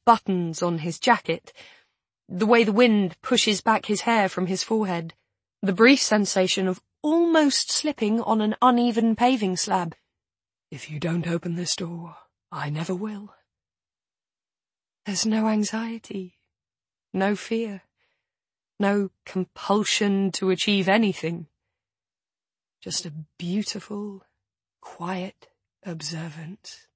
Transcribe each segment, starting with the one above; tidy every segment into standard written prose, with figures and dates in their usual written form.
buttons on his jacket, the way the wind pushes back his hair from his forehead, the brief sensation of almost slipping on an uneven paving slab. "If you don't open this door, I never will." There's no anxiety, no fear, no compulsion to achieve anything. Just a beautiful, quiet observance.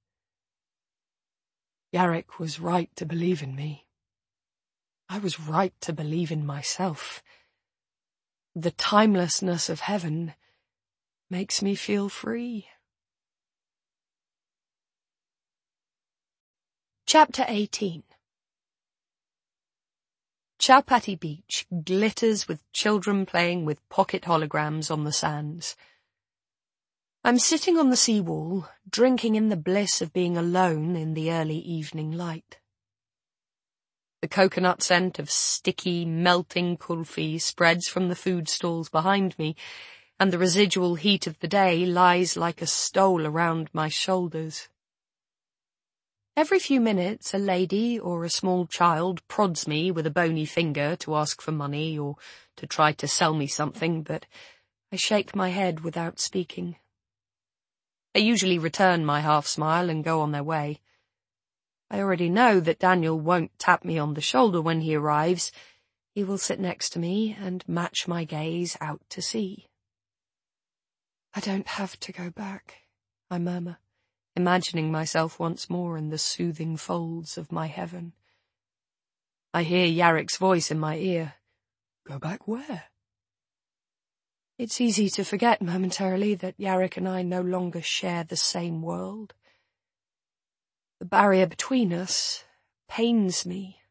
Yarrick was right to believe in me. I was right to believe in myself. The timelessness of heaven makes me feel free. Chapter 18. Chowpatty Beach glitters with children playing with pocket holograms on the sands. I'm sitting on the seawall, drinking in the bliss of being alone in the early evening light. The coconut scent of sticky, melting kulfi spreads from the food stalls behind me, and the residual heat of the day lies like a stole around my shoulders. Every few minutes a lady or a small child prods me with a bony finger to ask for money or to try to sell me something, but I shake my head without speaking. They usually return my half-smile and go on their way. I already know that Daniel won't tap me on the shoulder when he arrives. He will sit next to me and match my gaze out to sea. "I don't have to go back," I murmur, imagining myself once more in the soothing folds of my heaven. I hear Yarrick's voice in my ear. "Go back where?" It's easy to forget momentarily that Yarrick and I no longer share the same world. The barrier between us pains me.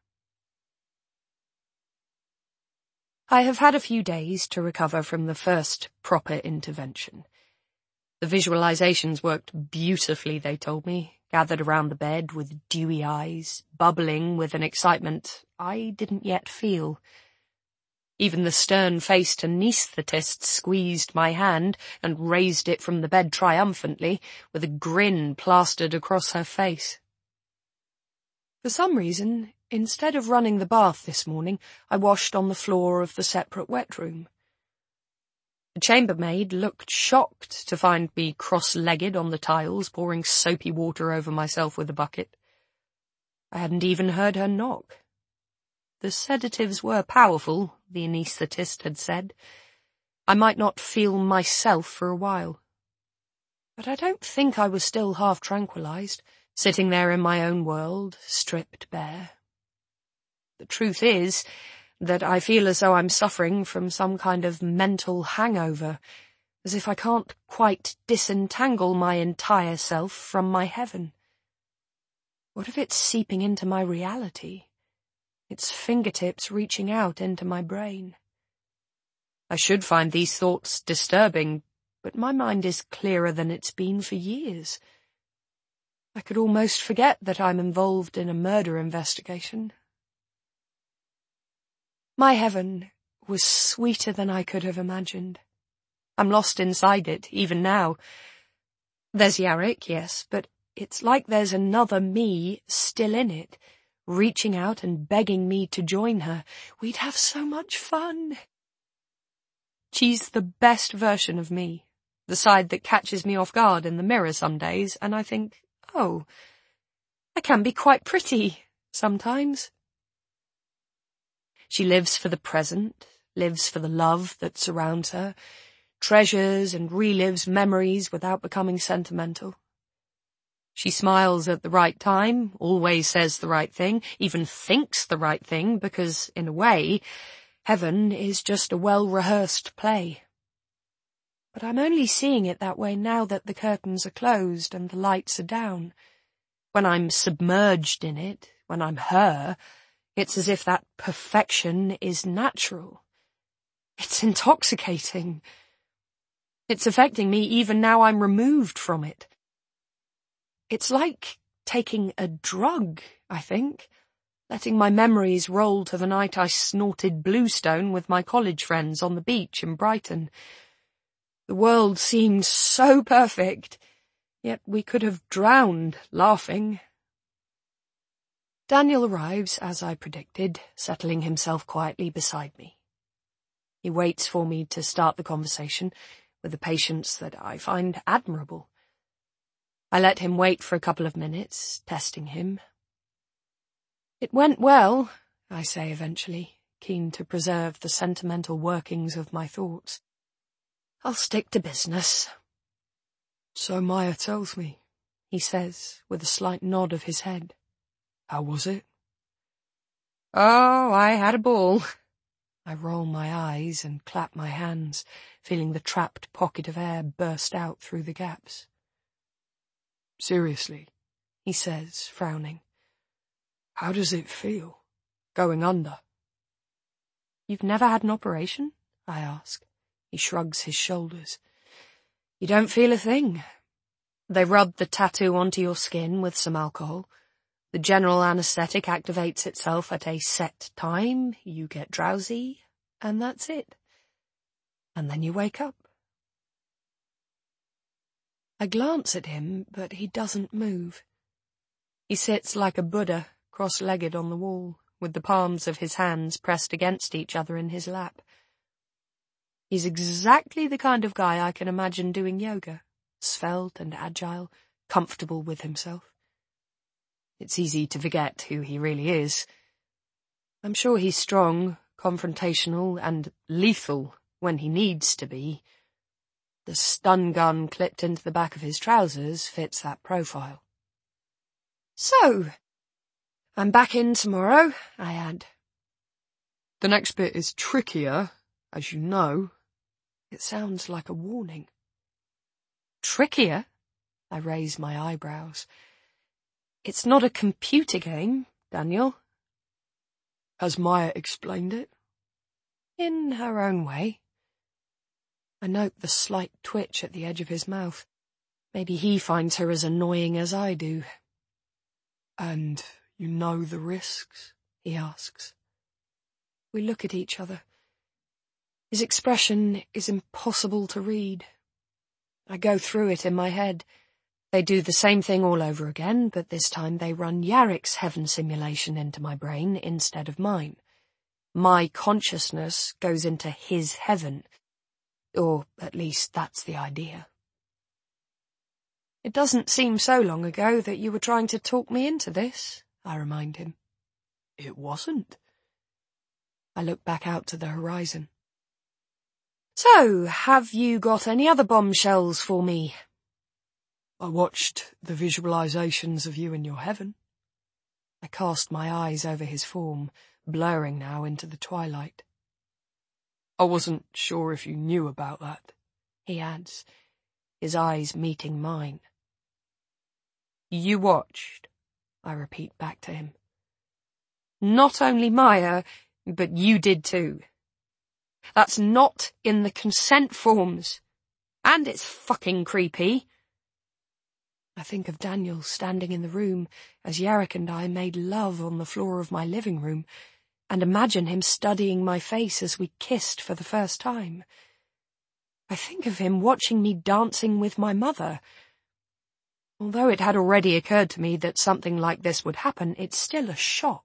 I have had a few days to recover from the first proper intervention. The visualizations worked beautifully, they told me, gathered around the bed with dewy eyes, bubbling with an excitement I didn't yet feel. Even the stern-faced anaesthetist squeezed my hand and raised it from the bed triumphantly, with a grin plastered across her face. For some reason, instead of running the bath this morning, I washed on the floor of the separate wet room. The chambermaid looked shocked to find me cross-legged on the tiles, pouring soapy water over myself with a bucket. I hadn't even heard her knock. The sedatives were powerful, the anaesthetist had said. I might not feel myself for a while. But I don't think I was still half tranquilized, sitting there in my own world, stripped bare. The truth is that I feel as though I'm suffering from some kind of mental hangover, as if I can't quite disentangle my entire self from my heaven. What if it's seeping into my reality? Its fingertips reaching out into my brain. I should find these thoughts disturbing, but my mind is clearer than it's been for years. I could almost forget that I'm involved in a murder investigation. My heaven was sweeter than I could have imagined. I'm lost inside it, even now. There's Yarrick, yes, but it's like there's another me still in it, reaching out and begging me to join her. We'd have so much fun. She's the best version of me, the side that catches me off guard in the mirror some days, and I think, oh, I can be quite pretty sometimes. She lives for the present, lives for the love that surrounds her, treasures and relives memories without becoming sentimental. She smiles at the right time, always says the right thing, even thinks the right thing, because, in a way, heaven is just a well-rehearsed play. But I'm only seeing it that way now that the curtains are closed and the lights are down. When I'm submerged in it, when I'm her, it's as if that perfection is natural. It's intoxicating. It's affecting me even now I'm removed from it. It's like taking a drug, I think, letting my memories roll to the night I snorted bluestone with my college friends on the beach in Brighton. The world seemed so perfect, yet we could have drowned laughing. Daniel arrives, as I predicted, settling himself quietly beside me. He waits for me to start the conversation with a patience that I find admirable. I let him wait for a couple of minutes, testing him. "It went well," I say eventually, keen to preserve the sentimental workings of my thoughts. "I'll stick to business." "So Maya tells me," he says, with a slight nod of his head. "How was it?" "Oh, I had a ball." I roll my eyes and clap my hands, feeling the trapped pocket of air burst out through the gaps. "Seriously," he says, frowning. "How does it feel, going under?" "You've never had an operation?" I ask. He shrugs his shoulders. "You don't feel a thing. They rub the tattoo onto your skin with some alcohol. The general anesthetic activates itself at a set time, you get drowsy, and that's it. And then you wake up." I glance at him, but he doesn't move. He sits like a Buddha, cross-legged on the wall, with the palms of his hands pressed against each other in his lap. He's exactly the kind of guy I can imagine doing yoga, svelte and agile, comfortable with himself. It's easy to forget who he really is. I'm sure he's strong, confrontational, and lethal when he needs to be. The stun gun clipped into the back of his trousers fits that profile. "So, I'm back in tomorrow," I add. "The next bit is trickier, as you know." It sounds like a warning. "Trickier?" I raise my eyebrows. "It's not a computer game, Daniel." "Has Maya explained it?" "In her own way." I note the slight twitch at the edge of his mouth. Maybe he finds her as annoying as I do. "And you know the risks?" he asks. We look at each other. His expression is impossible to read. I go through it in my head. They do the same thing all over again, but this time they run Yarek's heaven simulation into my brain instead of mine. My consciousness goes into his heaven, or at least that's the idea. "It doesn't seem so long ago that you were trying to talk me into this," I remind him. "It wasn't." I look back out to the horizon. "So, have you got any other bombshells for me?" "I watched the visualizations of you in your heaven." I cast my eyes over his form, blurring now into the twilight. "I wasn't sure if you knew about that," he adds, his eyes meeting mine. "You watched," I repeat back to him. "Not only Maya, but you did too. That's not in the consent forms. And it's fucking creepy." I think of Daniel standing in the room as Yarek and I made love on the floor of my living room, and imagine him studying my face as we kissed for the first time. I think of him watching me dancing with my mother. Although it had already occurred to me that something like this would happen, it's still a shock.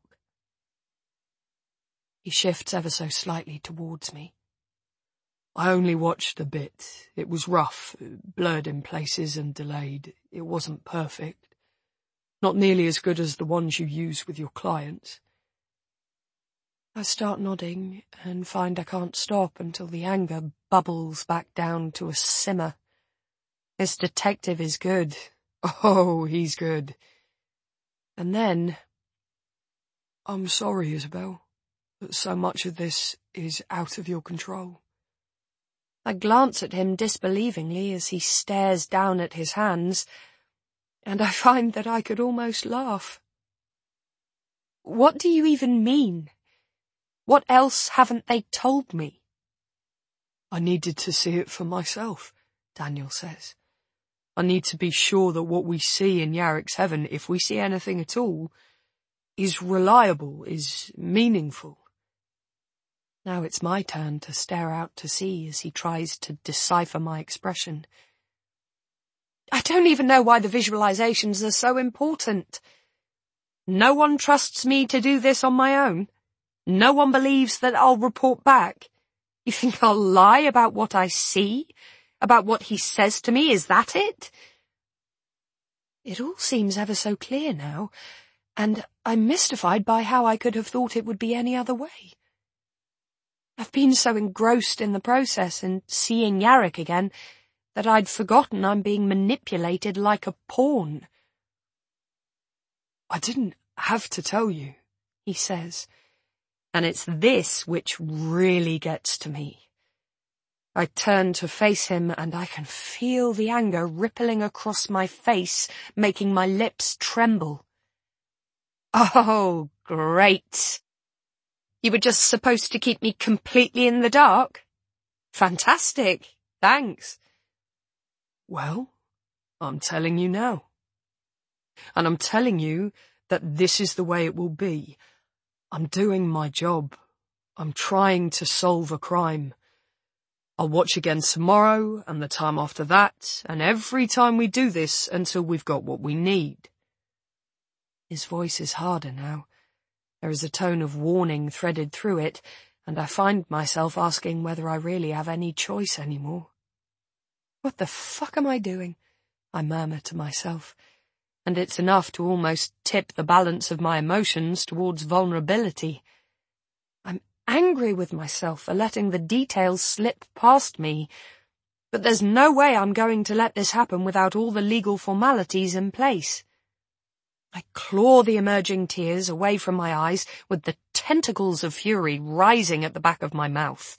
He shifts ever so slightly towards me. "I only watched a bit. It was rough, blurred in places and delayed. It wasn't perfect. Not nearly as good as the ones you use with your clients." I start nodding and find I can't stop until the anger bubbles back down to a simmer. This detective is good. Oh, he's good. And then, "I'm sorry, Isabel, that so much of this is out of your control." I glance at him disbelievingly as he stares down at his hands, and I find that I could almost laugh. "What do you even mean? What else haven't they told me?" "I needed to see it for myself," Daniel says. "I need to be sure that what we see in Yarek's heaven, if we see anything at all, is reliable, is meaningful." Now it's my turn to stare out to sea as he tries to decipher my expression. "I don't even know why the visualizations are so important." No one trusts me to do this on my own. No one believes that I'll report back. You think I'll lie about what I see? About what he says to me? Is that it? It all seems ever so clear now, and I'm mystified by how I could have thought it would be any other way. I've been so engrossed in the process and seeing Yarrick again that I'd forgotten I'm being manipulated like a pawn. I didn't have to tell you, he says, and it's this which really gets to me. I turn to face him and I can feel the anger rippling across my face, making my lips tremble. Oh, great. You were just supposed to keep me completely in the dark? Fantastic. Thanks. Well, I'm telling you now. And I'm telling you that this is the way it will be. I'm doing my job. I'm trying to solve a crime. I'll watch again tomorrow and the time after that, and every time we do this until we've got what we need. His voice is harder now. There is a tone of warning threaded through it, and I find myself asking whether I really have any choice anymore. What the fuck am I doing? I murmur to myself, and it's enough to almost tip the balance of my emotions towards vulnerability. I'm angry with myself for letting the details slip past me, but there's no way I'm going to let this happen without all the legal formalities in place. I claw the emerging tears away from my eyes with the tentacles of fury rising at the back of my mouth.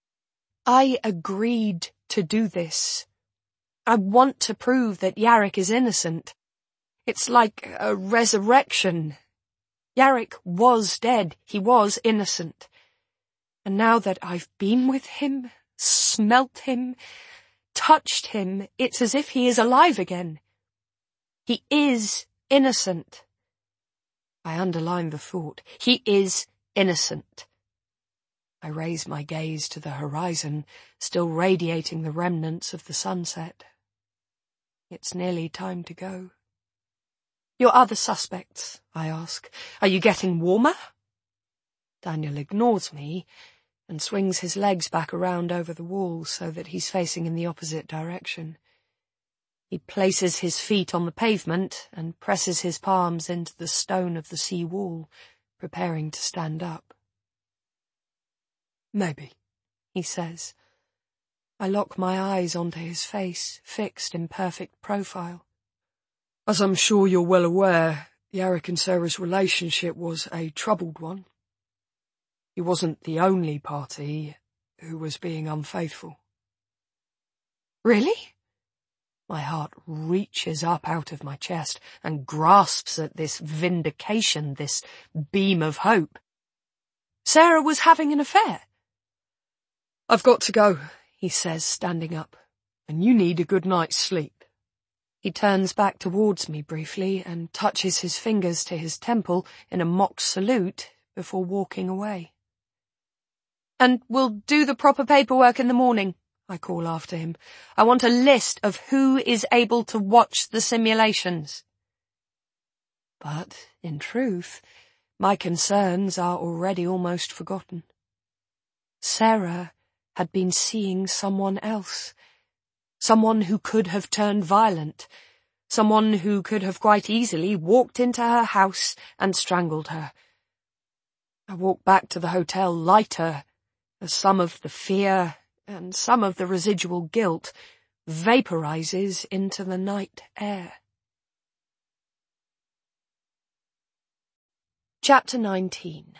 I agreed to do this. I want to prove that Yarrick is innocent. It's like a resurrection. Yarrick was dead. He was innocent. And now that I've been with him, smelt him, touched him, it's as if he is alive again. He is innocent. I underline the thought. He is innocent. I raise my gaze to the horizon, still radiating the remnants of the sunset. It's nearly time to go. Your other suspects, I ask. Are you getting warmer? Daniel ignores me and swings his legs back around over the wall so that he's facing in the opposite direction. He places his feet on the pavement and presses his palms into the stone of the sea wall, preparing to stand up. Maybe, he says. I lock my eyes onto his face, fixed in perfect profile. As I'm sure you're well aware, Yarrick and Sarah's relationship was a troubled one. He wasn't the only party who was being unfaithful. Really? My heart reaches up out of my chest and grasps at this vindication, this beam of hope. Sarah was having an affair. I've got to go, he says, standing up, and you need a good night's sleep. He turns back towards me briefly and touches his fingers to his temple in a mock salute before walking away. And we'll do the proper paperwork in the morning, I call after him. I want a list of who is able to watch the simulations. But, in truth, my concerns are already almost forgotten. Sarah had been seeing someone else. Someone who could have turned violent. Someone who could have quite easily walked into her house and strangled her. I walk back to the hotel lighter, as some of the fear and some of the residual guilt vaporizes into the night air. Chapter 19.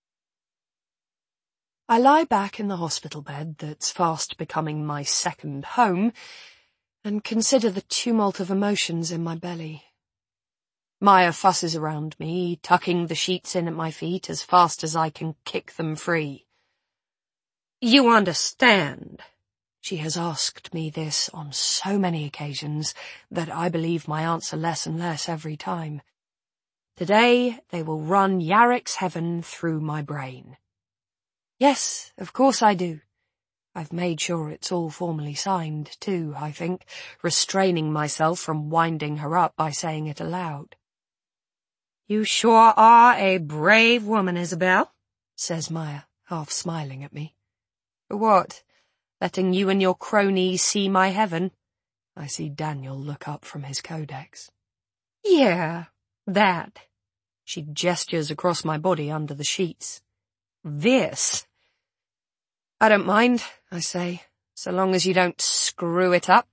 I lie back in the hospital bed that's fast becoming my second home and consider the tumult of emotions in my belly. Maya fusses around me, tucking the sheets in at my feet as fast as I can kick them free. You understand? She has asked me this on so many occasions that I believe my answer less and less every time. Today they will run Yarrick's heaven through my brain. Yes, of course I do. I've made sure it's all formally signed, too, I think, restraining myself from winding her up by saying it aloud. You sure are a brave woman, Isabel, says Maya, half smiling at me. For what? Letting you and your cronies see my heaven? I see Daniel look up from his codex. Yeah, that. She gestures across my body under the sheets. This. I don't mind, I say, so long as you don't screw it up.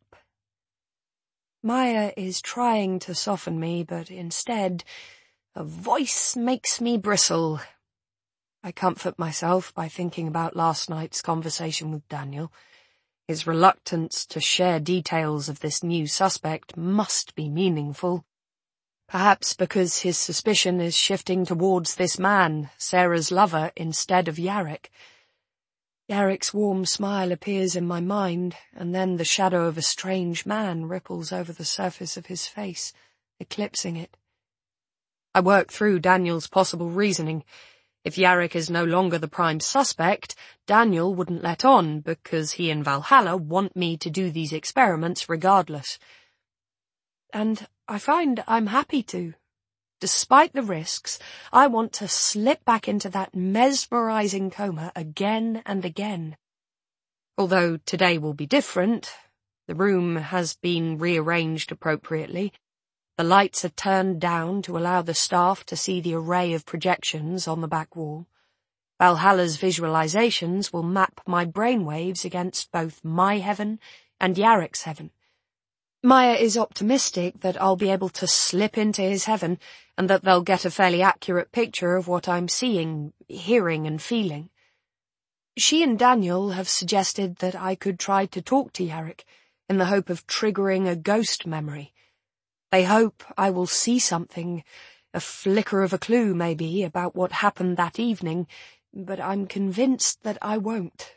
Maya is trying to soften me, but instead, a voice makes me bristle. I comfort myself by thinking about last night's conversation with Daniel. His reluctance to share details of this new suspect must be meaningful. Perhaps because his suspicion is shifting towards this man, Sarah's lover, instead of Yarrick. Yarrick's warm smile appears in my mind, and then the shadow of a strange man ripples over the surface of his face, eclipsing it. I work through Daniel's possible reasoning. If Yarrick is no longer the prime suspect, Daniel wouldn't let on, because he and Valhalla want me to do these experiments regardless. And I find I'm happy to. Despite the risks, I want to slip back into that mesmerizing coma again and again. Although today will be different, the room has been rearranged appropriately. The lights are turned down to allow the staff to see the array of projections on the back wall. Valhalla's visualizations will map my brainwaves against both my heaven and Yarrick's heaven. Maya is optimistic that I'll be able to slip into his heaven and that they'll get a fairly accurate picture of what I'm seeing, hearing and feeling. She and Daniel have suggested that I could try to talk to Yarrick in the hope of triggering a ghost memory. They hope I will see something, a flicker of a clue maybe, about what happened that evening, but I'm convinced that I won't.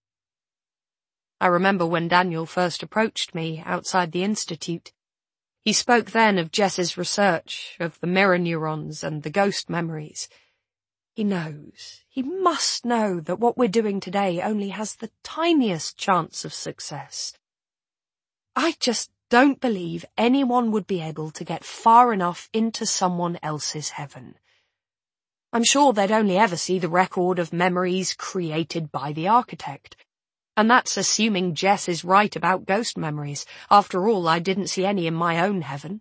I remember when Daniel first approached me outside the Institute. He spoke then of Jess's research, of the mirror neurons and the ghost memories. He knows, he must know that what we're doing today only has the tiniest chance of success. I just don't believe anyone would be able to get far enough into someone else's heaven. I'm sure they'd only ever see the record of memories created by the architect. And that's assuming Jess is right about ghost memories. After all, I didn't see any in my own heaven.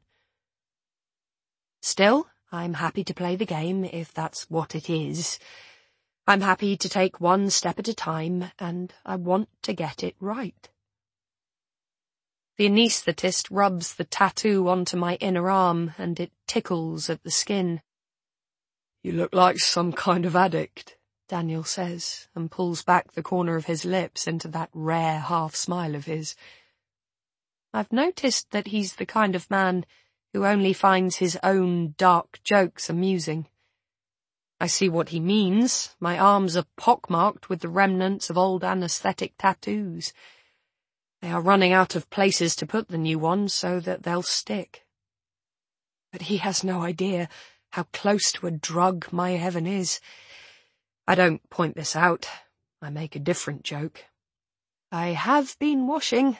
Still, I'm happy to play the game, if that's what it is. I'm happy to take one step at a time, and I want to get it right. The anaesthetist rubs the tattoo onto my inner arm, and it tickles at the skin. You look like some kind of addict, Daniel says, and pulls back the corner of his lips into that rare half-smile of his. I've noticed that he's the kind of man who only finds his own dark jokes amusing. I see what he means. My arms are pockmarked with the remnants of old anaesthetic tattoos. They are running out of places to put the new ones so that they'll stick. But he has no idea how close to a drug my heaven is. I don't point this out. I make a different joke. I have been washing.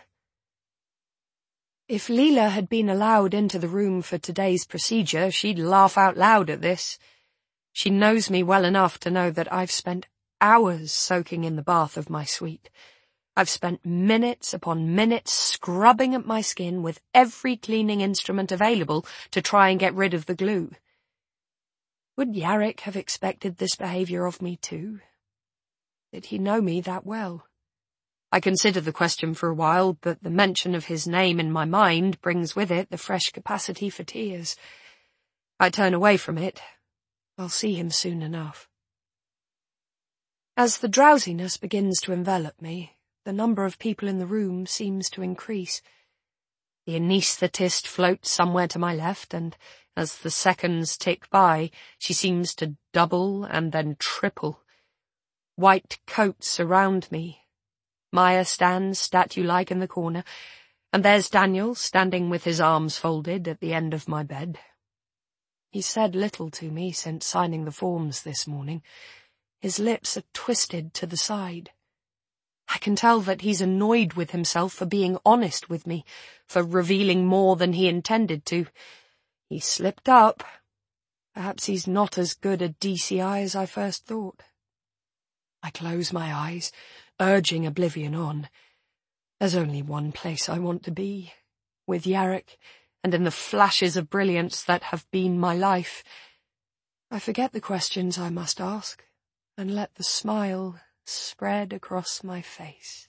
If Leela had been allowed into the room for today's procedure, she'd laugh out loud at this. She knows me well enough to know that I've spent hours soaking in the bath of my suite. I've spent minutes upon minutes scrubbing at my skin with every cleaning instrument available to try and get rid of the glue. Would Yarrick have expected this behaviour of me too? Did he know me that well? I consider the question for a while, but the mention of his name in my mind brings with it the fresh capacity for tears. I turn away from it. I'll see him soon enough. As the drowsiness begins to envelop me, the number of people in the room seems to increase. The anaesthetist floats somewhere to my left, and as the seconds tick by, she seems to double and then triple. White coats surround me. Maya stands statue-like in the corner, and there's Daniel standing with his arms folded at the end of my bed. He's said little to me since signing the forms this morning. His lips are twisted to the side. I can tell that he's annoyed with himself for being honest with me, for revealing more than he intended to. He slipped up. Perhaps he's not as good a DCI as I first thought. I close my eyes, urging oblivion on. There's only one place I want to be, with Yarrick, and in the flashes of brilliance that have been my life. I forget the questions I must ask, and let the smile spread across my face.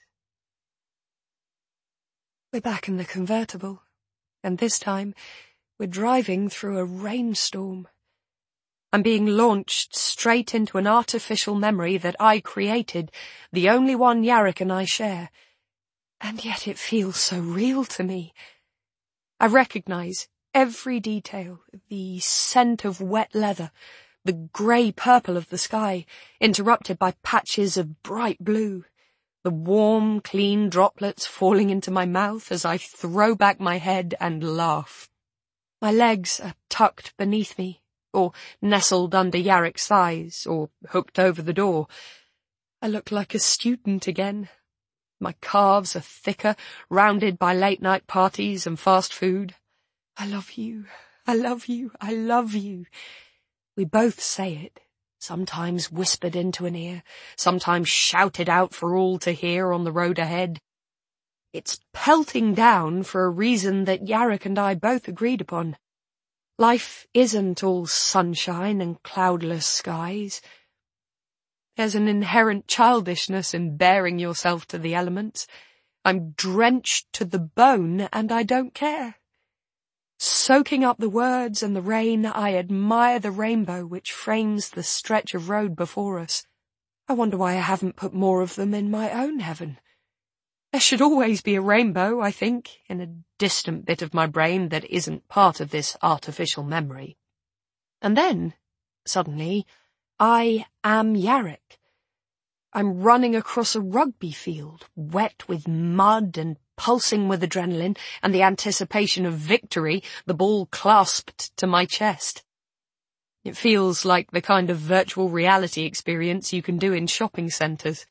We're back in the convertible, and this time we're driving through a rainstorm. I'm being launched straight into an artificial memory that I created, the only one Yarrick and I share. And yet it feels so real to me. I recognize every detail, the scent of wet leather, the grey-purple of the sky, interrupted by patches of bright blue, the warm, clean droplets falling into my mouth as I throw back my head and laugh. My legs are tucked beneath me, or nestled under Yarrick's thighs, or hooked over the door. I look like a student again. My calves are thicker, rounded by late-night parties and fast food. I love you, I love you, I love you. We both say it, sometimes whispered into an ear, sometimes shouted out for all to hear on the road ahead. It's pelting down for a reason that Yarrick and I both agreed upon. Life isn't all sunshine and cloudless skies. There's an inherent childishness in bearing yourself to the elements. I'm drenched to the bone, and I don't care. Soaking up the words and the rain, I admire the rainbow which frames the stretch of road before us. I wonder why I haven't put more of them in my own heaven. There should always be a rainbow, I think, in a distant bit of my brain that isn't part of this artificial memory. And then, suddenly, I am Yarrick. I'm running across a rugby field, wet with mud and pulsing with adrenaline and the anticipation of victory, the ball clasped to my chest. It feels like the kind of virtual reality experience you can do in shopping centres.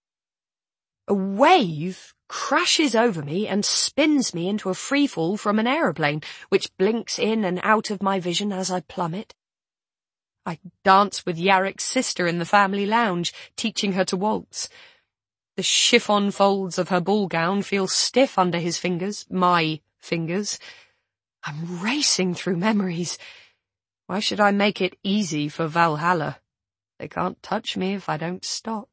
A wave crashes over me and spins me into a freefall from an aeroplane, which blinks in and out of my vision as I plummet. I dance with Yarrick's sister in the family lounge, teaching her to waltz. The chiffon folds of her ball gown feel stiff under his fingers, my fingers. I'm racing through memories. Why should I make it easy for Valhalla? They can't touch me if I don't stop.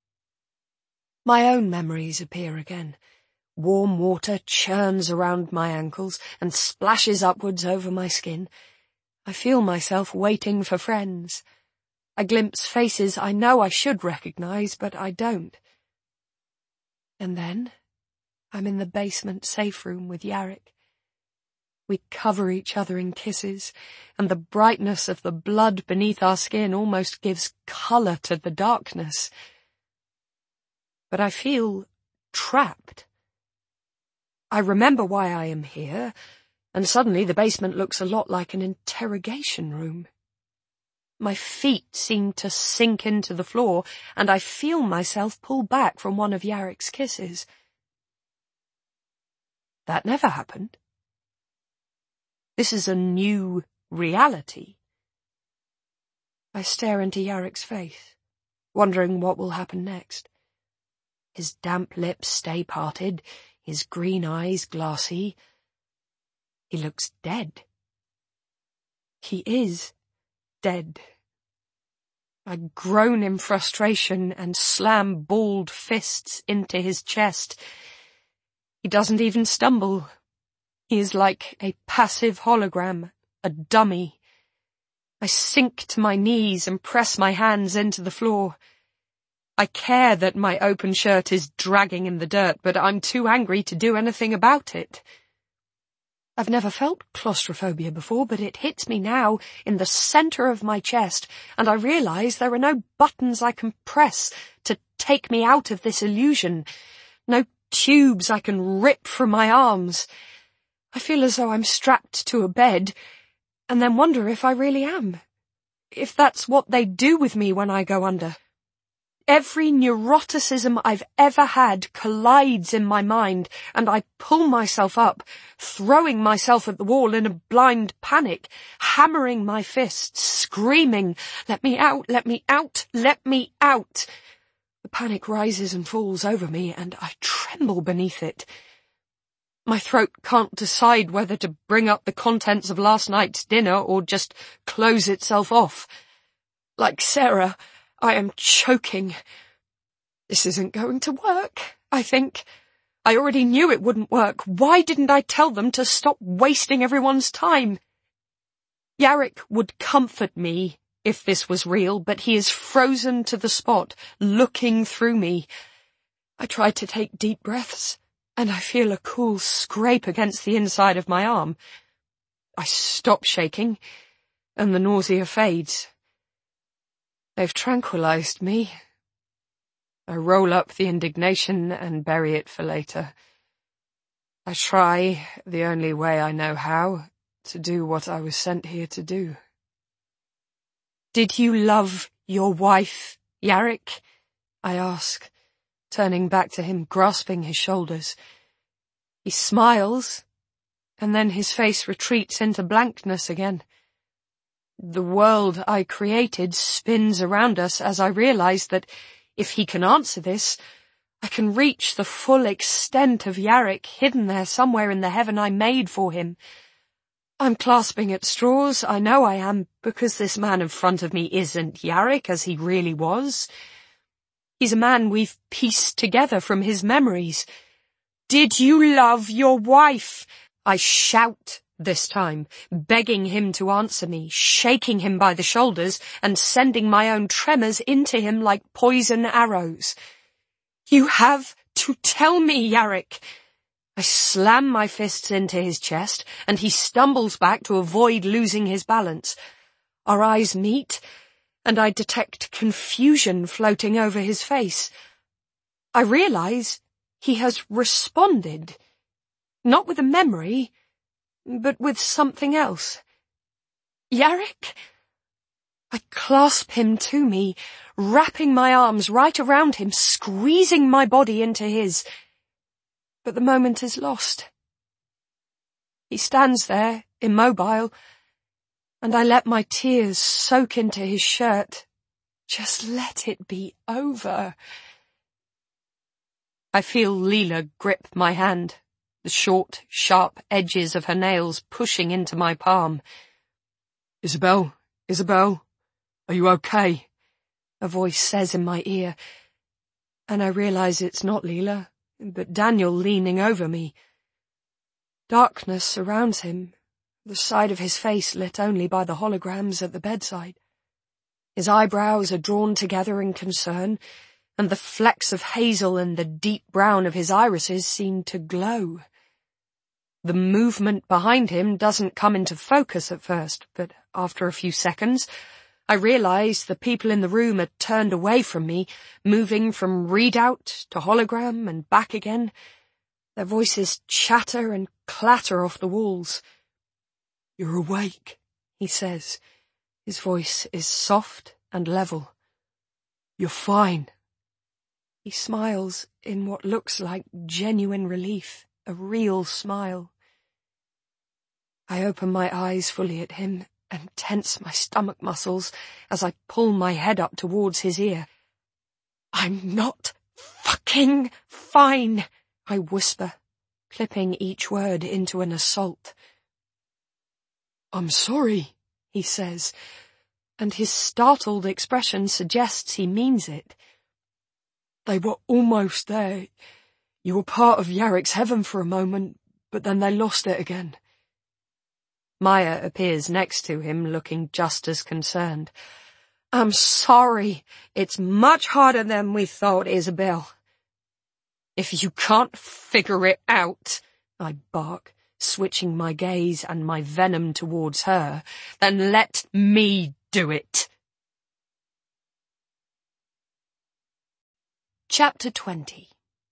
My own memories appear again. Warm water churns around my ankles and splashes upwards over my skin. I feel myself waiting for friends. I glimpse faces I know I should recognize, but I don't. And then I'm in the basement safe room with Yarrick. We cover each other in kisses, and the brightness of the blood beneath our skin almost gives colour to the darkness. But I feel trapped. I remember why I am here, and suddenly the basement looks a lot like an interrogation room. My feet seem to sink into the floor, and I feel myself pull back from one of Yarrick's kisses. That never happened. This is a new reality. I stare into Yarrick's face, wondering what will happen next. His damp lips stay parted, his green eyes glassy. He looks dead. He is dead. I groan in frustration and slam balled fists into his chest. He doesn't even stumble. He is like a passive hologram, a dummy. I sink to my knees and press my hands into the floor. I care that my open shirt is dragging in the dirt, but I'm too angry to do anything about it. I've never felt claustrophobia before, but it hits me now in the centre of my chest, and I realise there are no buttons I can press to take me out of this illusion, no tubes I can rip from my arms. I feel as though I'm strapped to a bed, and then wonder if I really am, if that's what they do with me when I go under. Every neuroticism I've ever had collides in my mind, and I pull myself up, throwing myself at the wall in a blind panic, hammering my fists, screaming, "Let me out, let me out, let me out!" The panic rises and falls over me, and I tremble beneath it. My throat can't decide whether to bring up the contents of last night's dinner or just close itself off. Like Sarah, I am choking. This isn't going to work, I think. I already knew it wouldn't work. Why didn't I tell them to stop wasting everyone's time? Yarrick would comfort me if this was real, but he is frozen to the spot, looking through me. I try to take deep breaths, and I feel a cool scrape against the inside of my arm. I stop shaking, and the nausea fades. They've tranquilized me. I roll up the indignation and bury it for later. I try, the only way I know how, to do what I was sent here to do. "Did you love your wife, Yarrick?" I ask, turning back to him, grasping his shoulders. He smiles, and then his face retreats into blankness again. The world I created spins around us as I realize that if he can answer this, I can reach the full extent of Yarrick hidden there somewhere in the heaven I made for him. I'm clasping at straws, I know I am, because this man in front of me isn't Yarrick as he really was. He's a man we've pieced together from his memories. "Did you love your wife?" I shout this time, begging him to answer me, shaking him by the shoulders and sending my own tremors into him like poison arrows. "You have to tell me, Yarrick." I slam my fists into his chest, and he stumbles back to avoid losing his balance. Our eyes meet, and I detect confusion floating over his face. I realize he has responded, not with a memory, but with something else. "Yarrick?" I clasp him to me, wrapping my arms right around him, squeezing my body into his. But the moment is lost. He stands there, immobile, and I let my tears soak into his shirt. Just let it be over. I feel Leela grip my hand, the short, sharp edges of her nails pushing into my palm. Isabel, are you okay?" a voice says in my ear, and I realize it's not Leela, but Daniel leaning over me. Darkness surrounds him, the side of his face lit only by the holograms at the bedside. His eyebrows are drawn together in concern, and the flecks of hazel and the deep brown of his irises seem to glow. The movement behind him doesn't come into focus at first, but after a few seconds, I realize the people in the room are turned away from me, moving from readout to hologram and back again. Their voices chatter and clatter off the walls. "You're awake," he says. His voice is soft and level. "You're fine." He smiles in what looks like genuine relief, a real smile. I open my eyes fully at him and tense my stomach muscles as I pull my head up towards his ear. "I'm not fucking fine," I whisper, clipping each word into an assault. "I'm sorry," he says, and his startled expression suggests he means it. "They were almost there. You were part of Yarrick's heaven for a moment, but then they lost it again." Maya appears next to him, looking just as concerned. "I'm sorry. It's much harder than we thought, Isabel." "If you can't figure it out," I bark, switching my gaze and my venom towards her, "then let me do it." Chapter 20.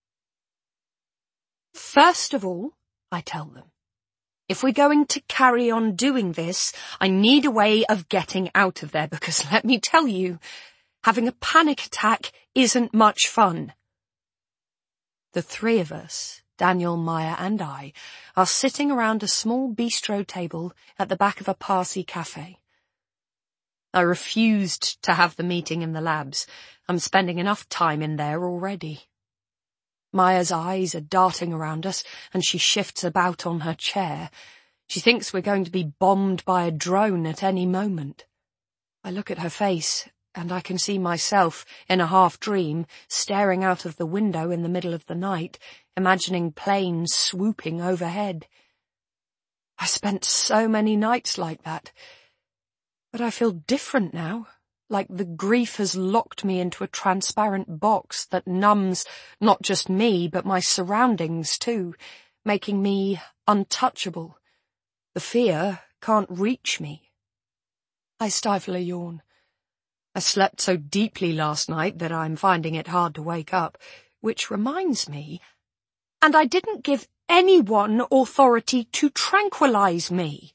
First of all, I tell them, if we're going to carry on doing this, I need a way of getting out of there, because let me tell you, Having a panic attack isn't much fun. The three of us, Daniel, Maya and I, are sitting around a small bistro table at the back of a Parsi cafe. I refused to have the meeting in the labs. I'm spending enough time in there already. Maya's eyes are darting around us, and she shifts about on her chair. She thinks we're going to be bombed by a drone at any moment. I look at her face, and I can see myself, in a half-dream, staring out of the window in the middle of the night, imagining planes swooping overhead. I spent so many nights like that, but I feel different now. Like the grief has locked me into a transparent box that numbs not just me, but my surroundings too, making me untouchable. The fear can't reach me. I stifle a yawn. I slept so deeply last night that I'm finding it hard to wake up, which reminds me, and I didn't give anyone authority to tranquilize me.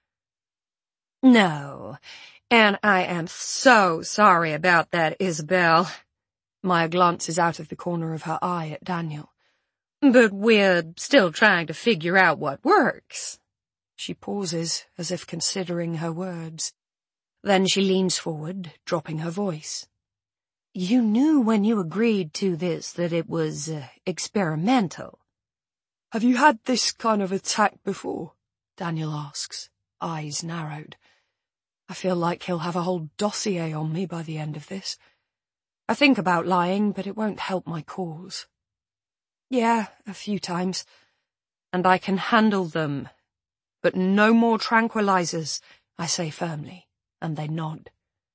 No. And I am so sorry about that, Isabel. Maya glances out of the corner of her eye at Daniel. But we're still trying to figure out what works. She pauses, as if considering her words. Then she leans forward, dropping her voice. You knew when you agreed to this that it was experimental. Have you had this kind of attack before? Daniel asks, eyes narrowed. I feel like he'll have a whole dossier on me by the end of this. I think about lying, but it won't help my cause. Yeah, a few times. And I can handle them. But no more tranquilizers, I say firmly, and they nod.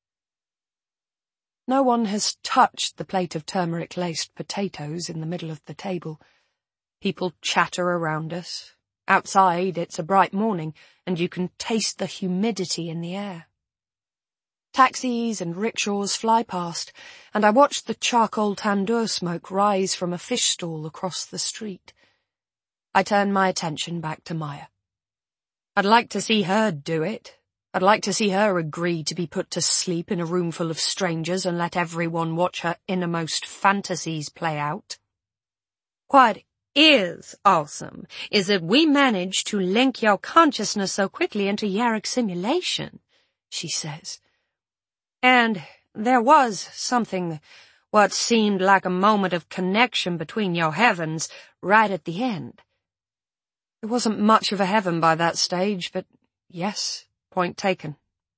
No one has touched the plate of turmeric-laced potatoes in the middle of the table. People chatter around us. Outside, it's a bright morning, and you can taste the humidity in the air. Taxis and rickshaws fly past, and I watch the charcoal tandoor smoke rise from a fish stall across the street. I turn my attention back to Maya. I'd like to see her do it. I'd like to see her agree to be put to sleep in a room full of strangers and let everyone watch her innermost fantasies play out. What is awesome is that we managed to link your consciousness so quickly into Yarrick's simulation, she says. And there was something, what seemed like a moment of connection between your heavens right at the end. It wasn't much of a heaven by that stage, but yes, point taken.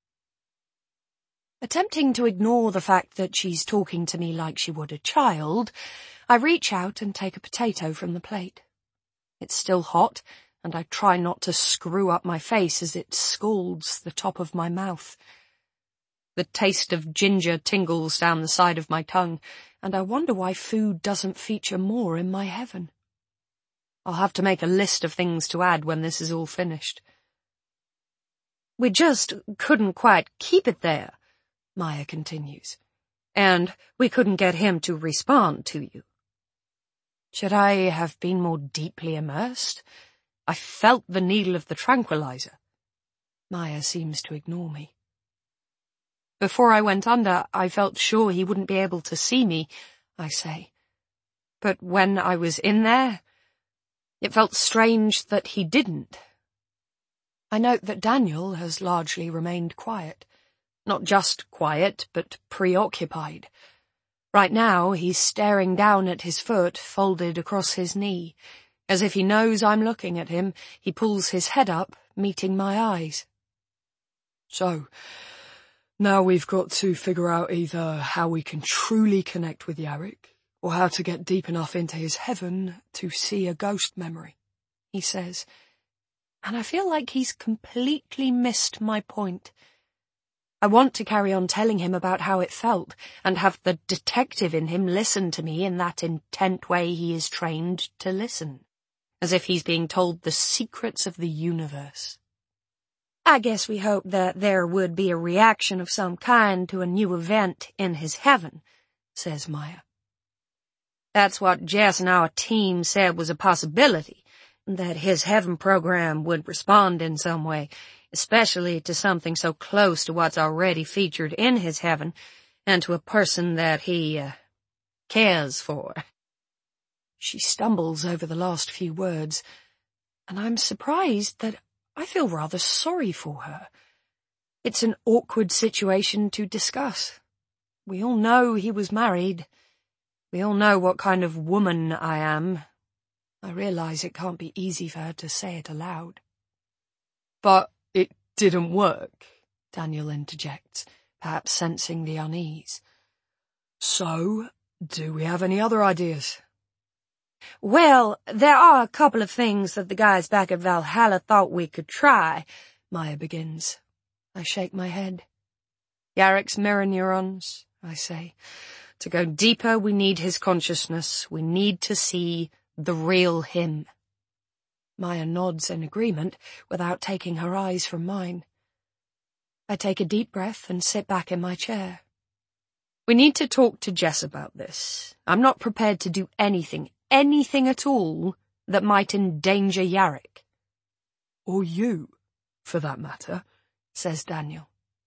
Attempting to ignore the fact that she's talking to me like she would a child, I reach out and take a potato from the plate. It's still hot, and I try not to screw up my face as it scalds the top of my mouth. The taste of ginger tingles down the side of my tongue, and I wonder why food doesn't feature more in my heaven. I'll have to make a list of things to add when this is all finished. We just couldn't quite keep it there, Maya continues, and we couldn't get him to respond to you. Should I have been more deeply immersed? I felt the needle of the tranquilizer. Maya seems to ignore me. Before I went under, I felt sure he wouldn't be able to see me, I say. But when I was in there, it felt strange that he didn't. I note that Daniel has largely remained quiet. Not just quiet, but preoccupied. Right now, he's staring down at his foot folded across his knee. As if he knows I'm looking at him, he pulls his head up, meeting my eyes. So, now we've got to figure out either how we can truly connect with Yarrick, or how to get deep enough into his heaven to see a ghost memory, he says. And I feel like he's completely missed my point. I want to carry on telling him about how it felt, and have the detective in him listen to me in that intent way he is trained to listen, as if he's being told the secrets of the universe. I guess we hoped that there would be a reaction of some kind to a new event in his heaven, says Maya. That's what Jess and our team said was a possibility, that his heaven program would respond in some way, especially to something so close to what's already featured in his heaven, and to a person that he, cares for. She stumbles over the last few words, and I'm surprised that I feel rather sorry for her. It's an awkward situation to discuss. We all know he was married. We all know what kind of woman I am. I realize it can't be easy for her to say it aloud. But it didn't work, Daniel interjects, perhaps sensing the unease. So, do we have any other ideas? Well, there are a couple of things that the guys back at Valhalla thought we could try, Maya begins. I shake my head. Yarek's mirror neurons, I say. To go deeper, we need his consciousness. We need to see the real him. Maya nods in agreement without taking her eyes from mine. I take a deep breath and sit back in my chair. We need to talk to Jess about this. I'm not prepared to do anything at all that might endanger Yarek. Or you, for that matter, says Daniel.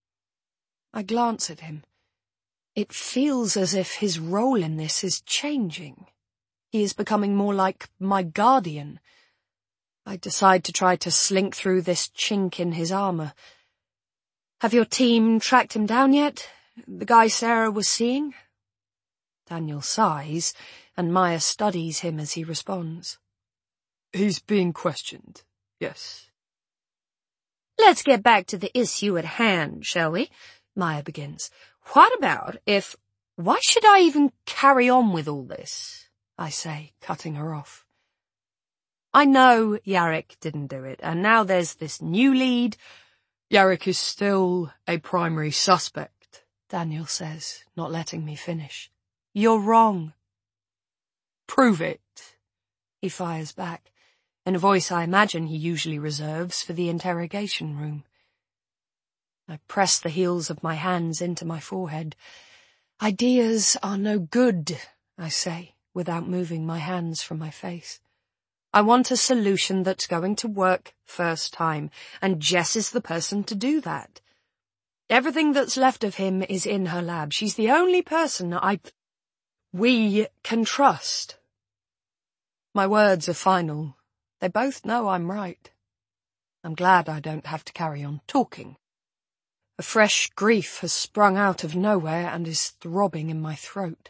I glance at him. It feels as if his role in this is changing. He is becoming more like my guardian. I decide to try to slink through this chink in his armor. Have your team tracked him down yet? The guy Sarah was seeing? Daniel sighs, and Maya studies him as he responds. He's being questioned, yes. Let's get back to the issue at hand, shall we? Maya begins. What about if... Why should I even carry on with all this? I say, cutting her off. I know Yarek didn't do it, and now there's this new lead. Yarek is still a primary suspect, Daniel says, not letting me finish. You're wrong. Prove it, he fires back, in a voice I imagine he usually reserves for the interrogation room. I press the heels of my hands into my forehead. Ideas are no good, I say, without moving my hands from my face. I want a solution that's going to work first time, and Jess is the person to do that. Everything that's left of him is in her lab. She's the only person we can trust. My words are final. They both know I'm right. I'm glad I don't have to carry on talking. A fresh grief has sprung out of nowhere and is throbbing in my throat.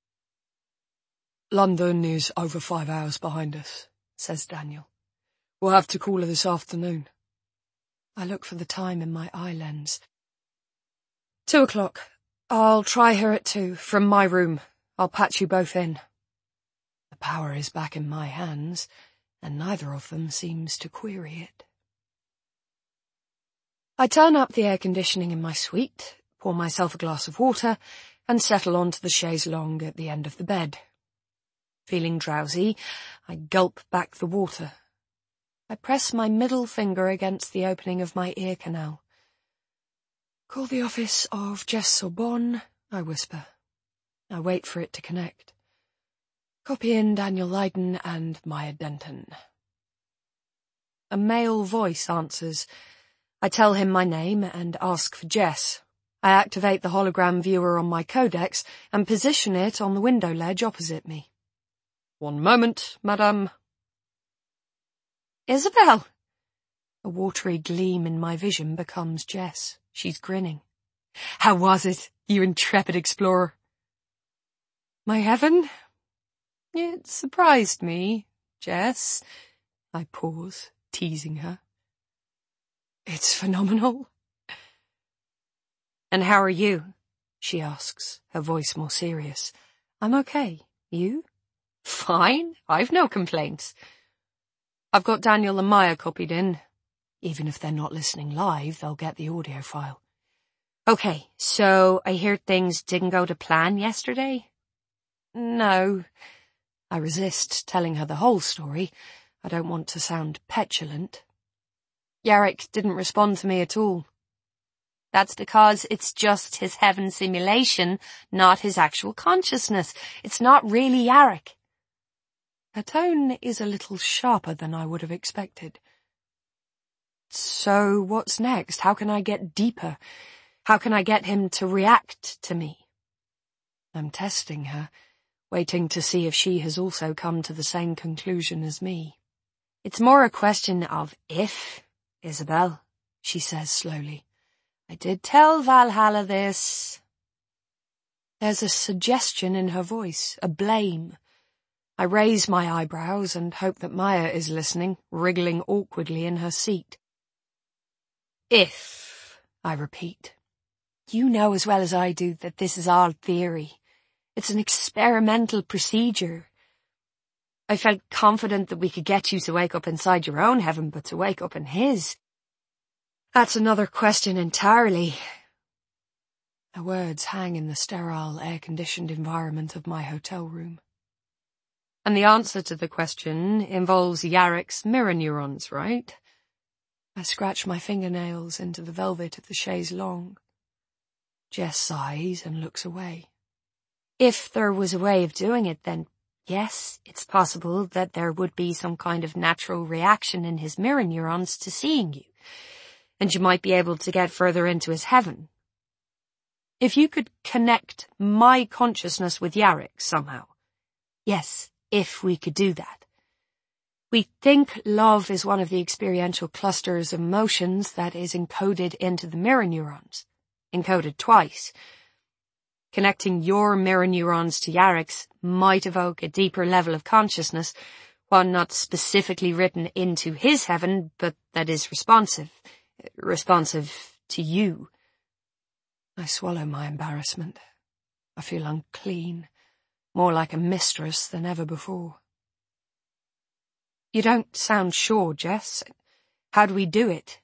London is over 5 hours behind us, says Daniel. We'll have to call her this afternoon. I look for the time in my eye lens. 2 o'clock. I'll try her at 2, from my room. I'll patch you both in. The power is back in my hands, and neither of them seems to query it. I turn up the air conditioning in my suite, pour myself a glass of water, and settle onto the chaise longue at the end of the bed. Feeling drowsy, I gulp back the water. I press my middle finger against the opening of my ear canal. Call the office of Jess Sorbonne, I whisper. I wait for it to connect. Copy in Daniel Leiden and Maya Denton. A male voice answers. I tell him my name and ask for Jess. I activate the hologram viewer on my codex and position it on the window ledge opposite me. 1 moment, madame. Isabel! A watery gleam in my vision becomes Jess. She's grinning. How was it, you intrepid explorer? My heaven? It surprised me, Jess. I pause, teasing her. It's phenomenal. And how are you? She asks, her voice more serious. I'm okay. You? Fine. I've no complaints. I've got Daniel and Maya copied in. Even if they're not listening live, they'll get the audio file. Okay, so I hear things didn't go to plan yesterday? No. I resist telling her the whole story. I don't want to sound petulant. Yarek didn't respond to me at all. That's because it's just his heaven simulation, not his actual consciousness. It's not really Yarek. Her tone is a little sharper than I would have expected. So what's next? How can I get deeper? How can I get him to react to me? I'm testing her, waiting to see if she has also come to the same conclusion as me. It's more a question of if, Isabel, she says slowly. I did tell Valhalla this. There's a suggestion in her voice, a blame. I raise my eyebrows and hope that Maya is listening, wriggling awkwardly in her seat. If, I repeat. You know as well as I do that this is all theory. It's an experimental procedure. I felt confident that we could get you to wake up inside your own heaven, but to wake up in his, that's another question entirely. Her words hang in the sterile, air-conditioned environment of my hotel room. And the answer to the question involves Yarek's mirror neurons, right? I scratch my fingernails into the velvet of the chaise longue. Jess sighs and looks away. If there was a way of doing it, then yes, it's possible that there would be some kind of natural reaction in his mirror neurons to seeing you, and you might be able to get further into his heaven. If you could connect my consciousness with Yarek somehow. Yes, if we could do that. We think love is one of the experiential clusters of emotions that is encoded into the mirror neurons. Encoded twice. Connecting your mirror neurons to Yarek's might evoke a deeper level of consciousness, one not specifically written into his heaven, but that is responsive to you. I swallow my embarrassment. I feel unclean, more like a mistress than ever before. You don't sound sure, Jess. How do we do it?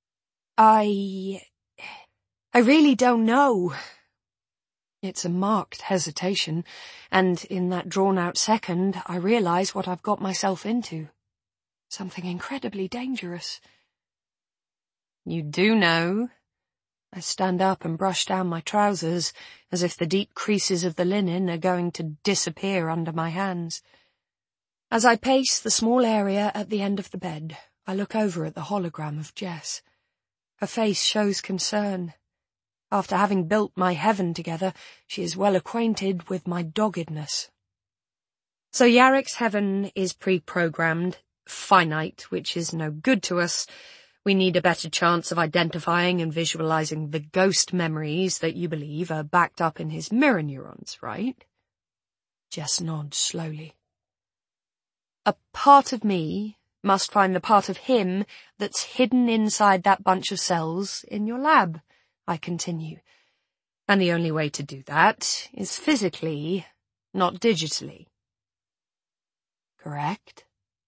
I really don't know. It's a marked hesitation, and in that drawn-out second, I realize what I've got myself into. Something incredibly dangerous. You do know. I stand up and brush down my trousers, as if the deep creases of the linen are going to disappear under my hands. As I pace the small area at the end of the bed, I look over at the hologram of Jess. Her face shows concern. After having built my heaven together, she is well acquainted with my doggedness. So Yarek's heaven is pre-programmed, finite, which is no good to us. We need a better chance of identifying and visualizing the ghost memories that you believe are backed up in his mirror neurons, right? Jess nods slowly. A part of me must find the part of him that's hidden inside that bunch of cells in your lab, I continue. And the only way to do that is physically, not digitally. Correct?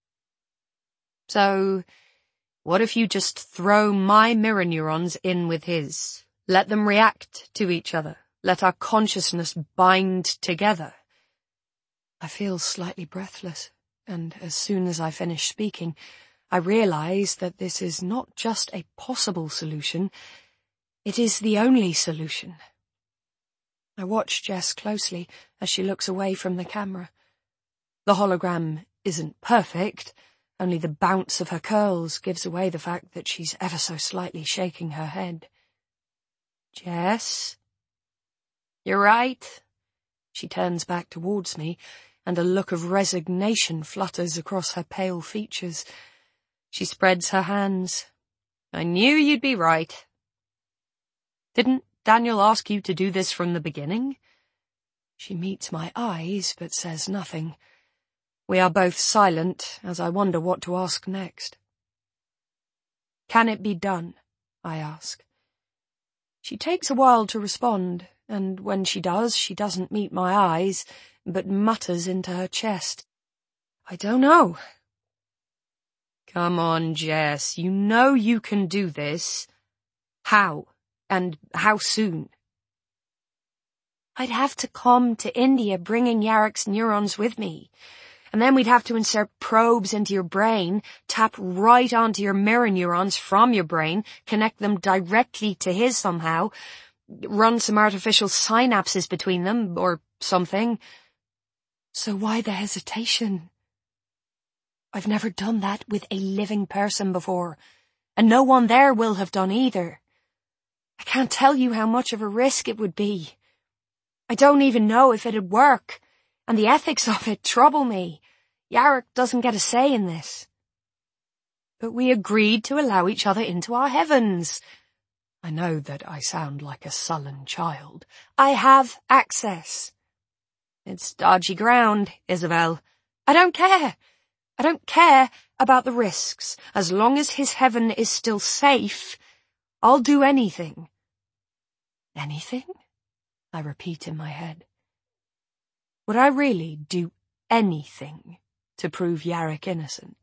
So, what if you just throw my mirror neurons in with his? Let them react to each other. Let our consciousness bind together. I feel slightly breathless, and as soon as I finish speaking, I realize that this is not just a possible solution, it is the only solution. I watch Jess closely as she looks away from the camera. The hologram isn't perfect. Only the bounce of her curls gives away the fact that she's ever so slightly shaking her head. Jess? You're right. She turns back towards me, and a look of resignation flutters across her pale features. She spreads her hands. I knew you'd be right. Didn't Daniel ask you to do this from the beginning? She meets my eyes, but says nothing. We are both silent, as I wonder what to ask next. Can it be done? I ask. She takes a while to respond, and when she does, she doesn't meet my eyes, but mutters into her chest. I don't know. Come on, Jess, you know you can do this. How? And how soon? I'd have to come to India bringing Yarek's neurons with me. And then we'd have to insert probes into your brain, tap right onto your mirror neurons from your brain, connect them directly to his somehow, run some artificial synapses between them, or something. So why the hesitation? I've never done that with a living person before, and no one there will have done either. I can't tell you how much of a risk it would be. I don't even know if it'd work, and the ethics of it trouble me. Yarrick doesn't get a say in this. But we agreed to allow each other into our heavens. I know that I sound like a sullen child. I have access. It's dodgy ground, Isabel. I don't care. I don't care about the risks. As long as his heaven is still safe, I'll do anything. Anything? I repeat in my head. Would I really do anything to prove Yarrick innocent?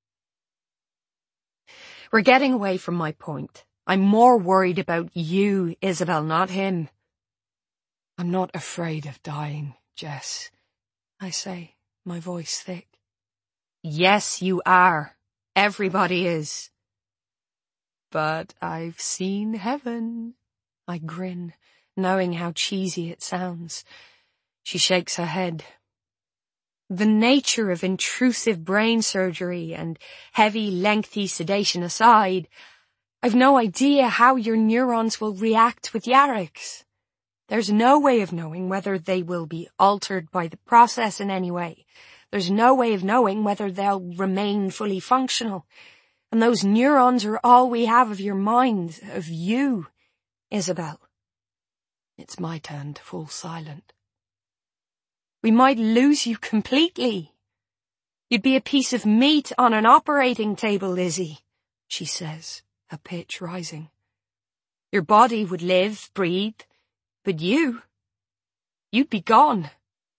We're getting away from my point. I'm more worried about you, Isabel, not him. I'm not afraid of dying, Jess, I say, my voice thick. Yes, you are. Everybody is. But I've seen heaven, I grin, knowing how cheesy it sounds. She shakes her head. The nature of intrusive brain surgery and heavy, lengthy sedation aside, I've no idea how your neurons will react with Yarrick's. There's no way of knowing whether they will be altered by the process in any way. There's no way of knowing whether they'll remain fully functional. And those neurons are all we have of your mind, of you, Isabel. It's my turn to fall silent. We might lose you completely. You'd be a piece of meat on an operating table, Lizzie, she says, her pitch rising. Your body would live, breathe, but you'd be gone.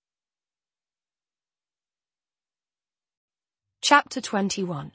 Chapter 21.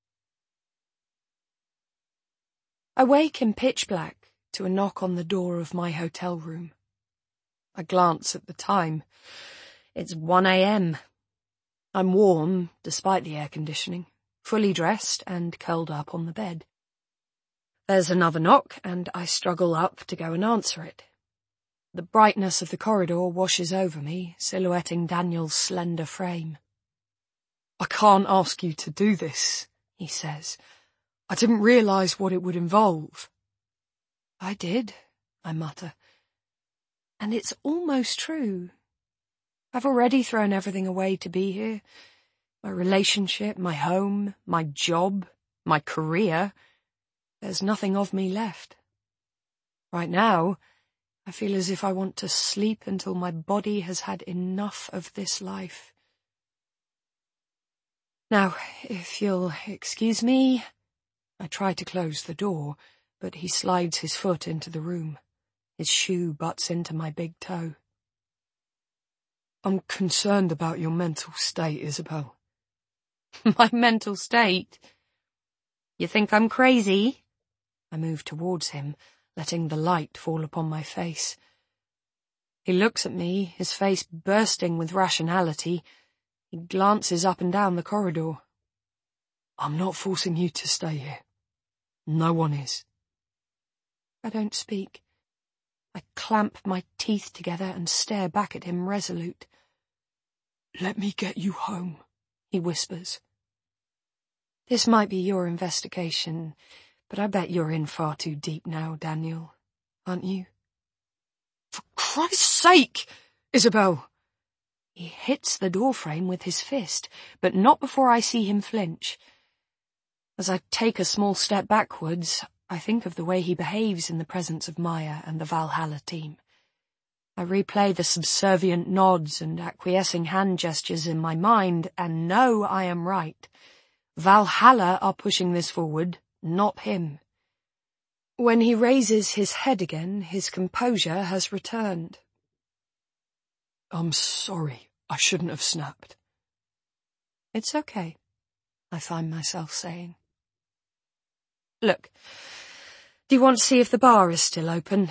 I wake in pitch black to a knock on the door of my hotel room. I glance at the time. It's 1 a.m. I'm warm, despite the air conditioning, fully dressed and curled up on the bed. There's another knock, and I struggle up to go and answer it. The brightness of the corridor washes over me, silhouetting Daniel's slender frame. I can't ask you to do this, he says. I didn't realize what it would involve. I did, I mutter. And it's almost true. I've already thrown everything away to be here. My relationship, my home, my job, my career. There's nothing of me left. Right now, I feel as if I want to sleep until my body has had enough of this life. Now, if you'll excuse me, I try to close the door, but he slides his foot into the room. His shoe butts into my big toe. I'm concerned about your mental state, Isabel. My mental state? You think I'm crazy? I move towards him, letting the light fall upon my face. He looks at me, his face bursting with rationality. He glances up and down the corridor. I'm not forcing you to stay here. No one is. I don't speak. I clamp my teeth together and stare back at him resolute. Let me get you home, he whispers. This might be your investigation, but I bet you're in far too deep now, Daniel, aren't you? For Christ's sake, Isabel! He hits the doorframe with his fist, but not before I see him flinch. As I take a small step backwards, I think of the way he behaves in the presence of Maya and the Valhalla team. I replay the subservient nods and acquiescing hand gestures in my mind, and know I am right. Valhalla are pushing this forward, not him. When he raises his head again, his composure has returned. I'm sorry, I shouldn't have snapped. It's okay, I find myself saying. Look, do you want to see if the bar is still open?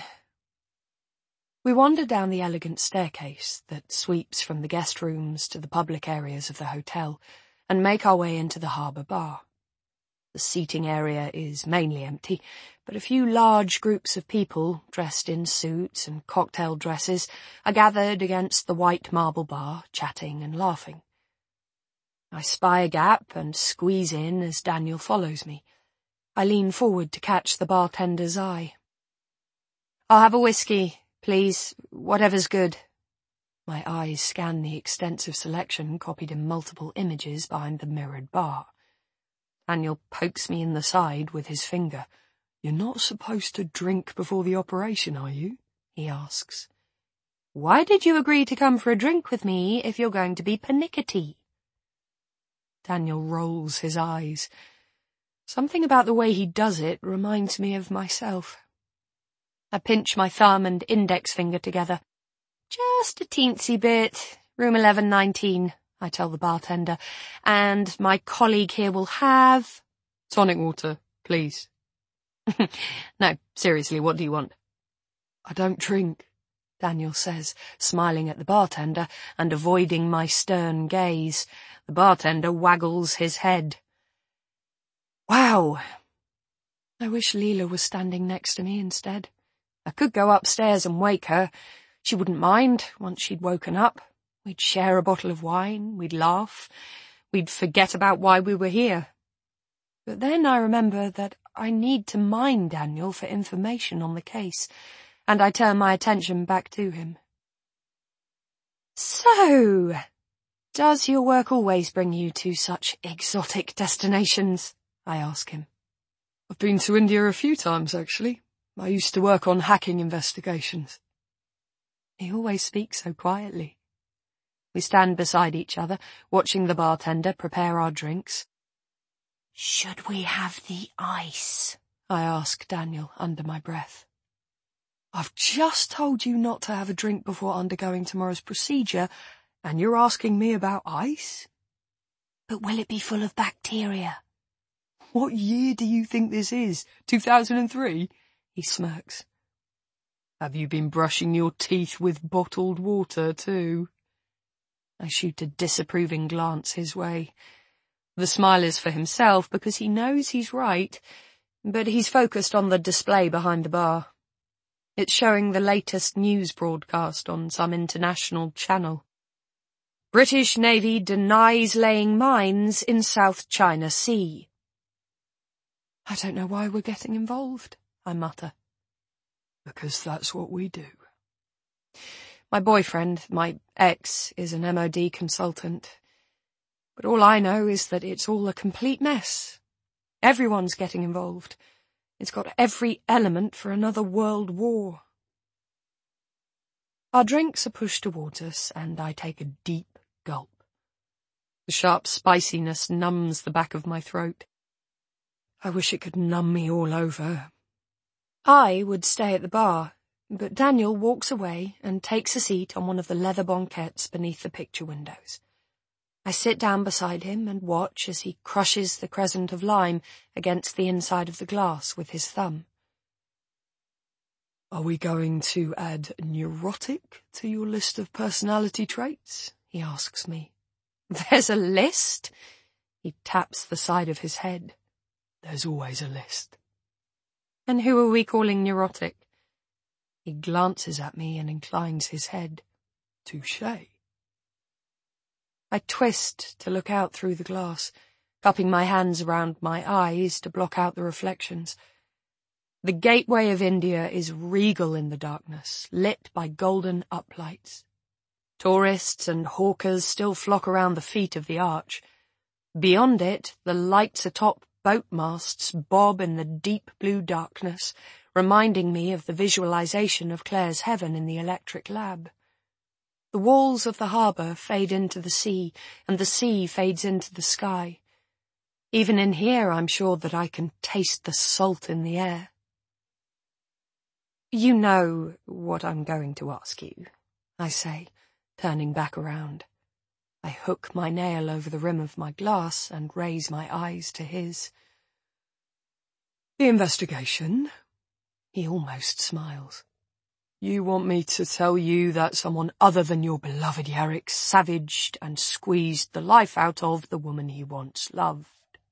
We wander down the elegant staircase that sweeps from the guest rooms to the public areas of the hotel and make our way into the harbour bar. The seating area is mainly empty, but a few large groups of people, dressed in suits and cocktail dresses, are gathered against the white marble bar, chatting and laughing. I spy a gap and squeeze in as Daniel follows me. I lean forward to catch the bartender's eye. I'll have a whiskey, Please, whatever's good. My eyes scan the extensive selection copied in multiple images behind the mirrored bar. Daniel pokes me in the side with his finger. You're not supposed to drink before the operation, are you? He asks. Why did you agree to come for a drink with me if you're going to be pernickety? Daniel rolls his eyes. Something about the way he does it reminds me of myself. I pinch my thumb and index finger together. Just a teensy bit. Room 1119, I tell the bartender. And my colleague here will have... Tonic water, please. No, seriously, what do you want? I don't drink, Daniel says, smiling at the bartender and avoiding my stern gaze. The bartender waggles his head. Wow. I wish Leela was standing next to me instead. I could go upstairs and wake her. She wouldn't mind once she'd woken up. We'd share a bottle of wine, we'd laugh, we'd forget about why we were here. But then I remember that I need to mine Daniel for information on the case, and I turn my attention back to him. So, does your work always bring you to such exotic destinations? I ask him. I've been to India a few times, actually. I used to work on hacking investigations. He always speaks so quietly. We stand beside each other, watching the bartender prepare our drinks. Should we have the ice? I ask Daniel under my breath. I've just told you not to have a drink before undergoing tomorrow's procedure, and you're asking me about ice? But will it be full of bacteria? What year do you think this is? 2003? He smirks. Have you been brushing your teeth with bottled water, too? I shoot a disapproving glance his way. The smile is for himself because he knows he's right, but he's focused on the display behind the bar. It's showing the latest news broadcast on some international channel. British Navy denies laying mines in South China Sea. I don't know why we're getting involved, I mutter. Because that's what we do. My boyfriend, my ex, is an MOD consultant. But all I know is that it's all a complete mess. Everyone's getting involved. It's got every element for another world war. Our drinks are pushed towards us, and I take a deep gulp. The sharp spiciness numbs the back of my throat. I wish it could numb me all over. I would stay at the bar, but Daniel walks away and takes a seat on one of the leather banquettes beneath the picture windows. I sit down beside him and watch as he crushes the crescent of lime against the inside of the glass with his thumb. Are we going to add neurotic to your list of personality traits? He asks me. There's a list? He taps the side of his head. There's always a list. And who are we calling neurotic? He glances at me and inclines his head. Touché. I twist to look out through the glass, cupping my hands around my eyes to block out the reflections. The gateway of India is regal in the darkness, lit by golden uplights. Tourists and hawkers still flock around the feet of the arch. Beyond it, the lights atop boat masts bob in the deep blue darkness, reminding me of the visualization of Claire's heaven in the electric lab. The walls of the harbour fade into the sea, and the sea fades into the sky. Even in here, I'm sure that I can taste the salt in the air. You know what I'm going to ask you, I say, turning back around. I hook my nail over the rim of my glass and raise my eyes to his. The investigation? He almost smiles. You want me to tell you that someone other than your beloved Yarrick savaged and squeezed the life out of the woman he once loved?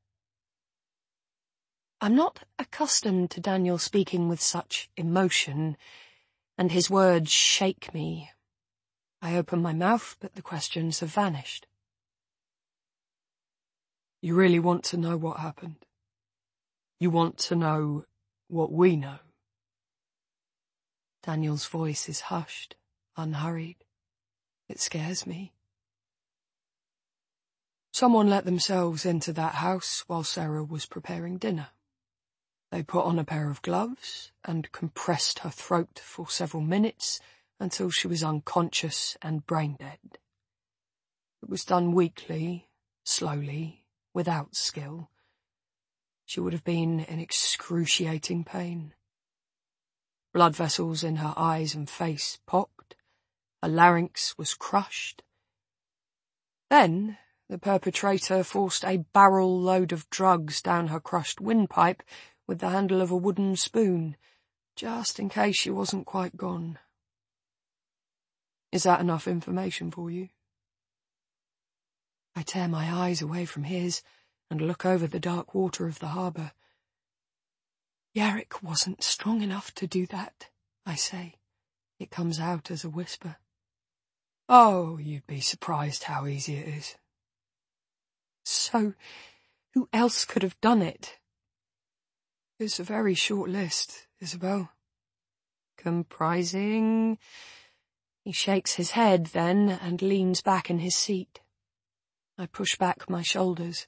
I'm not accustomed to Daniel speaking with such emotion, and his words shake me. I open my mouth, but the questions have vanished. You really want to know what happened? You want to know what we know? Daniel's voice is hushed, unhurried. It scares me. Someone let themselves into that house while Sarah was preparing dinner. They put on a pair of gloves and compressed her throat for several minutes until she was unconscious and brain-dead. It was done weakly, slowly, without skill. She would have been in excruciating pain. Blood vessels in her eyes and face popped. Her larynx was crushed. Then the perpetrator forced a barrel load of drugs down her crushed windpipe with the handle of a wooden spoon, just in case she wasn't quite gone. Is that enough information for you? I tear my eyes away from his and look over the dark water of the harbour. Yarrick wasn't strong enough to do that, I say. It comes out as a whisper. Oh, you'd be surprised how easy it is. So, who else could have done it? It's a very short list, Isabel. Comprising... He shakes his head then and leans back in his seat. I push back my shoulders.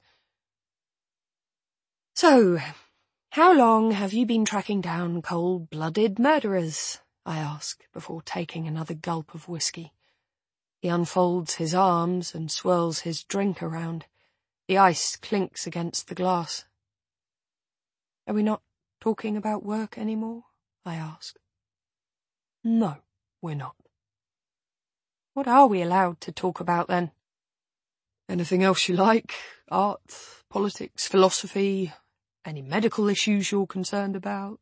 So, how long have you been tracking down cold-blooded murderers? I ask, before taking another gulp of whiskey. He unfolds his arms and swirls his drink around. The ice clinks against the glass. Are we not talking about work anymore? I ask. No, we're not. What are we allowed to talk about then? Anything else you like? Art, politics, philosophy, any medical issues you're concerned about?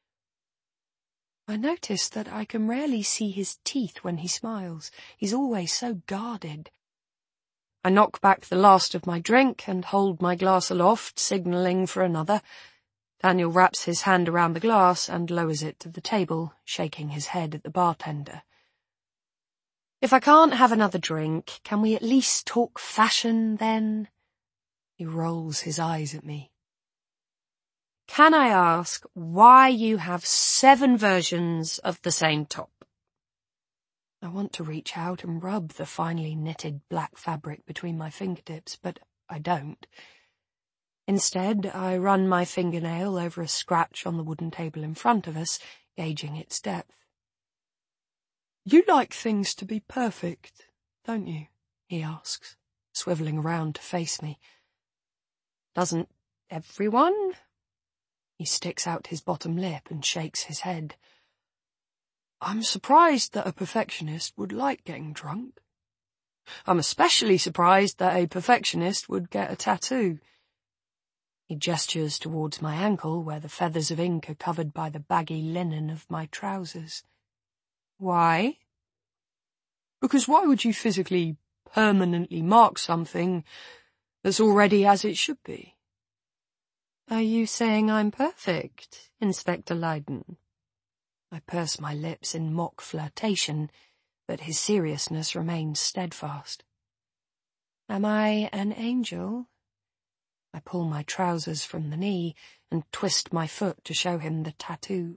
I notice that I can rarely see his teeth when he smiles. He's always so guarded. I knock back the last of my drink and hold my glass aloft, signalling for another. Daniel wraps his hand around the glass and lowers it to the table, shaking his head at the bartender. If I can't have another drink, can we at least talk fashion then? He rolls his eyes at me. Can I ask why you have 7 versions of the same top? I want to reach out and rub the finely knitted black fabric between my fingertips, but I don't. Instead, I run my fingernail over a scratch on the wooden table in front of us, gauging its depth. You like things to be perfect, don't you? He asks, swivelling around to face me. Doesn't everyone? He sticks out his bottom lip and shakes his head. I'm surprised that a perfectionist would like getting drunk. I'm especially surprised that a perfectionist would get a tattoo. He gestures towards my ankle where the feathers of ink are covered by the baggy linen of my trousers. Why? Because why would you physically, permanently mark something that's already as it should be? Are you saying I'm perfect, Inspector Lydon? I purse my lips in mock flirtation, but his seriousness remains steadfast. Am I an angel? I pull my trousers from the knee and twist my foot to show him the tattoo.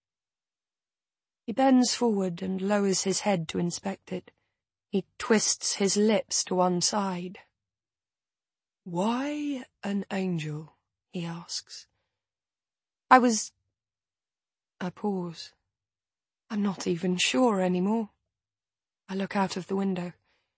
He bends forward and lowers his head to inspect it. He twists his lips to one side. Why an angel? He asks. I pause. I'm not even sure anymore. I look out of the window.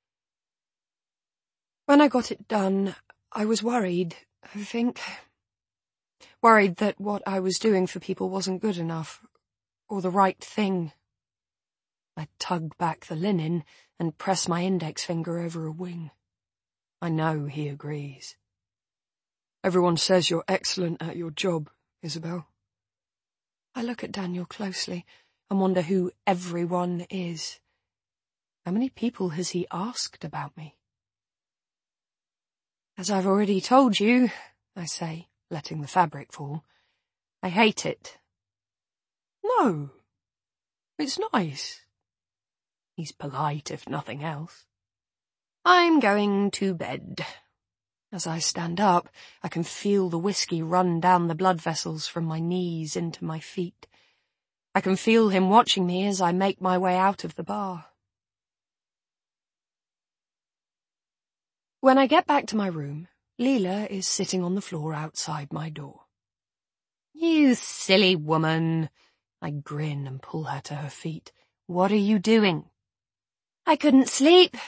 When I got it done, I was worried, I think. Worried that what I was doing for people wasn't good enough, or the right thing. I tug back the linen and press my index finger over a wing. I know he agrees. Everyone says you're excellent at your job, Isabel. I look at Daniel closely and wonder who everyone is. How many people has he asked about me? As I've already told you, I say, letting the fabric fall, I hate it. No, it's nice. He's polite, if nothing else. I'm going to bed. As I stand up, I can feel the whiskey run down the blood vessels from my knees into my feet. I can feel him watching me as I make my way out of the bar. When I get back to my room, Leela is sitting on the floor outside my door. You silly woman. I grin and pull her to her feet. What are you doing? I couldn't sleep,